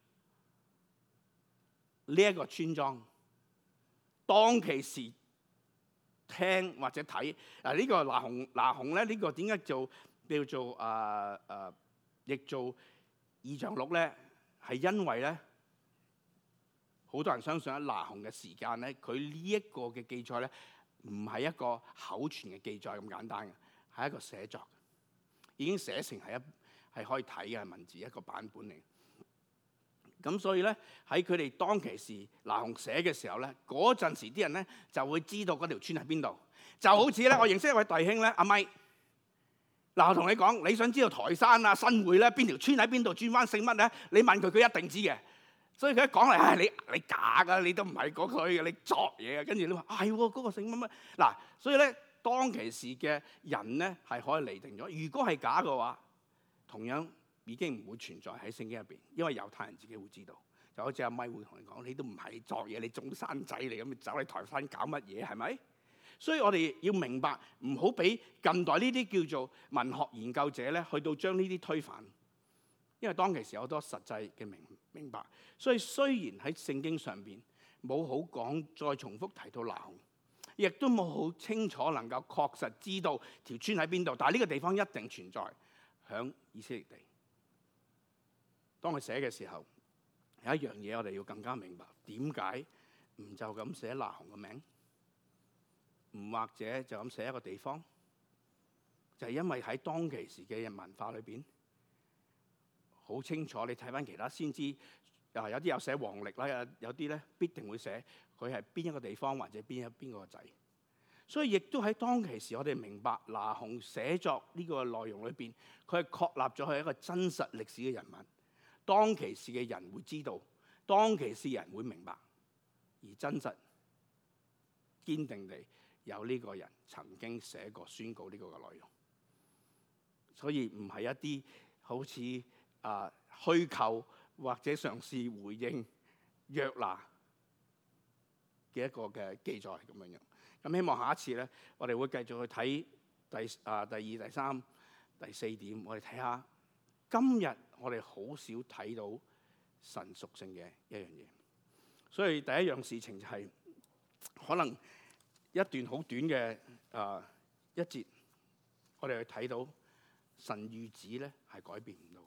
呢一個村莊，當其時聽或者睇嗱呢個拿鴻拿鴻咧，呢、這個點解做叫做啊啊譯做異象錄咧？係因為咧。好多人相信喺拿鴻嘅時間咧，佢呢一個嘅記載咧，唔係一個口傳嘅記載咁簡單嘅，係一個寫作，已經寫成係一係可以睇嘅文字一個版本嚟。咁所以咧喺佢哋當其時拿鴻寫嘅時候咧，嗰陣時啲人咧就會知道嗰條村喺邊度。就好似咧，我認識一位弟兄咧，阿咪。嗱，我同你講，你想知道台山啊、新會咧邊條村喺邊度，轉彎姓乜咧？你問佢，佢一定知嘅。所以佢一講嚟，唉，你你假噶，你都唔係嗰句嘅，你作嘢嘅。跟住你話係喎，嗰個姓乜乜嗱。所以咧，當其時嘅人咧係可以釐定咗。如果係假嘅話，同樣已經唔會存在喺聖經入邊，因為猶太人自己會知道。就好似阿咪會同你講，你都唔係作嘢，你中山仔嚟咁，走嚟台山搞乜嘢？係咪？所以我哋要明白，唔好俾近代呢啲叫做文學研究者咧，去到將呢啲推翻。因為當其時有好多實際嘅明明白，所以雖然喺聖經上邊冇好講，再重複提到拿鴻，亦都冇好清楚能夠確實知道條村喺邊度，但係呢個地方一定存在響以色列地。當佢寫嘅時候，有一樣嘢我哋要更加明白，點解唔就咁寫拿鴻嘅名，唔或者就咁寫一個地方，就係因為喺當其時嘅人文化裏邊。好清楚，你睇翻其他先知，啊有啲有寫王力啦，有有啲咧必定會寫佢係邊一個地方或者邊一邊個仔。所以亦都喺當其時，我哋明白拿鴻寫作呢個內容裏邊，佢係確立咗佢係一個真實歷史嘅人物。當其時嘅人會知道，當其時人會明白，而真實堅定地有呢個人曾經寫過宣告呢個嘅內容。所以唔係一啲好似啊，虛構或者嘗試回應約拿嘅一個嘅記載咁樣樣。咁希望下一次咧，我哋會繼續去睇第啊第二、第三、第四點。我哋睇下今日我哋好少睇到神屬性嘅一樣嘢。所以第一樣事情就係、是、可能一段好短嘅啊一節，我哋去睇到神諭旨咧係改變唔到。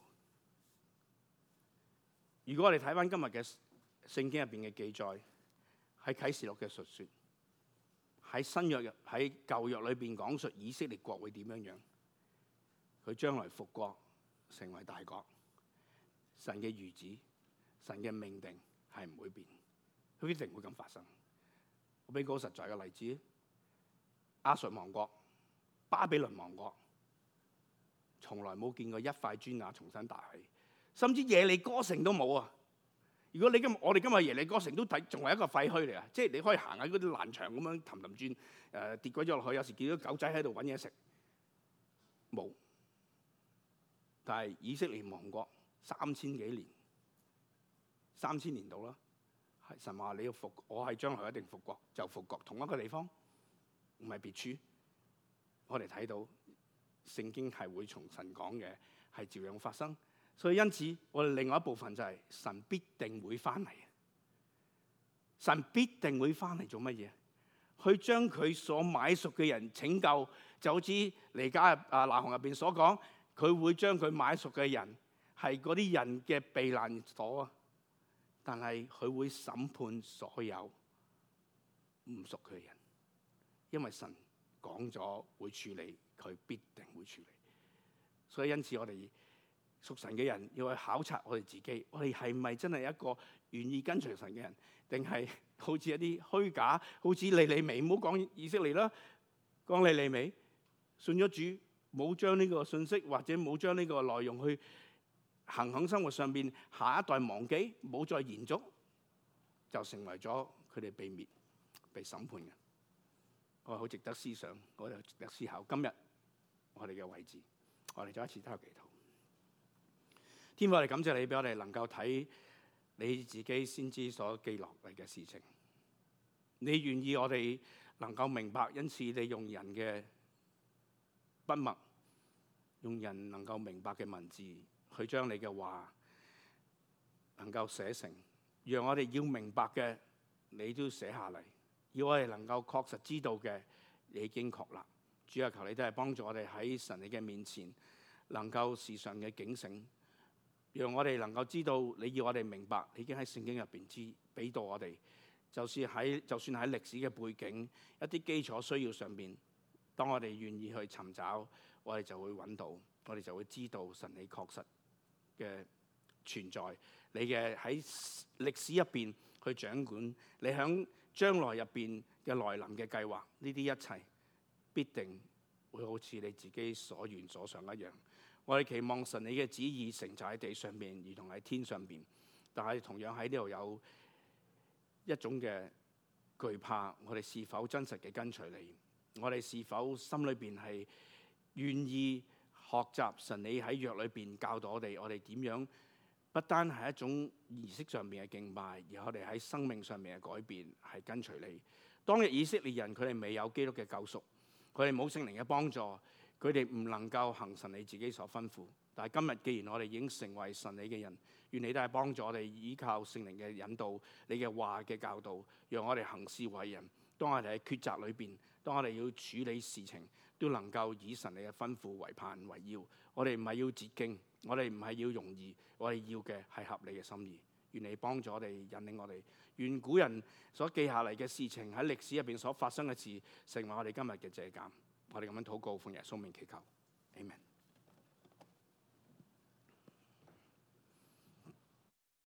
如果我哋睇翻今日嘅聖經入邊嘅記載，喺啟示錄嘅述說，喺新約喺舊約裏邊講述以色列國會點樣樣，佢將來復國成為大國。神嘅諭旨、神嘅命定係唔會變，佢一定會咁發生。我俾個好實在嘅例子：亞述亡國、巴比倫亡國，從來冇見過一塊磚瓦重新搭起，甚至耶利哥城都冇啊！如果你今我哋今日耶利哥城都睇，仲係一個廢墟嚟啊！即係你可以行喺嗰啲爛牆咁樣氹氹轉，誒、呃、跌鬼咗落去，有時見到狗仔喺度揾嘢食，冇。但係以色列亡國三千幾年，三千年到啦，係神話你要復，我係將來一定復國，就復國，同一個地方，唔係別處。我哋睇到聖經係會從神講嘅，係照樣發生。所以因此，我哋另外一部分就係、是、神必定會翻嚟。神必定會翻嚟做乜嘢？去將佢所買贖嘅人拯救，就好似彌迦啊那鴻入邊所講，佢會將佢買贖嘅人係嗰啲人嘅避難所啊。但係佢會審判所有唔屬佢嘅人，因為神講咗會處理，佢必定會處理。所以因此我哋屬神嘅人要去考察我哋自己，我哋係咪真係一個願意跟隨神嘅人，定係好似一啲虛假，好似尼尼微，唔好講以色列啦，講尼尼微信咗主，冇將呢個信息或者冇將呢個內容去行喺生活上邊，下一代忘記，冇再延續，就成為咗佢哋被滅、被審判嘅。我係好值得思想，我哋值得思考。今日我哋嘅位置，我哋再一次禱告祈禱。天父，我哋感謝你，俾我哋能夠睇你自己先知所記落嚟嘅事情。你願意我哋能夠明白，因此你用人嘅筆墨，用人能夠明白嘅文字，去將你嘅話能夠寫成，讓我哋要明白嘅你都寫下嚟，要我哋能夠確實知道嘅你已經確立。主啊，求你都係幫助我哋喺神你嘅面前，能夠時常嘅警醒。讓我哋能夠知道，你要我哋明白，你已經喺聖經入邊知俾到我哋。就算喺就算喺歷史嘅背景一啲基礎需要上邊，當我哋願意去尋找，我哋就會揾到，我哋就會知道神你確實嘅存在，你嘅喺歷史入邊去掌管，你響將來入邊嘅來臨嘅計劃，呢啲一切必定會好似你自己所願所想一樣。我哋期望神你嘅旨意成就喺地上面，如同喺天上邊。但係同樣喺呢度有一種嘅懼怕，我哋是否真實嘅跟隨你？我哋是否心裏邊係願意學習神你喺約裏邊教導我哋，我哋點樣不單係一種儀式上面嘅敬拜，而我哋喺生命上面嘅改變係跟隨你。當日以色列人佢哋未有基督嘅救贖，佢哋冇聖靈嘅幫助，佢哋唔能夠行神你自己所吩咐。但係今日既然我哋已經成為神你嘅人，願你都係幫助我哋依靠聖靈嘅引導，你嘅話嘅教導，讓我哋行事為人。當我哋喺抉擇裏邊，當我哋要處理事情，都能夠以神你嘅吩咐為盼為要。我哋唔係要捷徑，我哋唔係要容易，我哋要嘅係合理嘅心意。願你幫助我哋，引領我哋。願古人所記下嚟嘅事情，喺歷史入邊所發生嘅事，成為我哋今日嘅借鑑。我哋咁樣禱告，奉耶穌名祈求，阿們。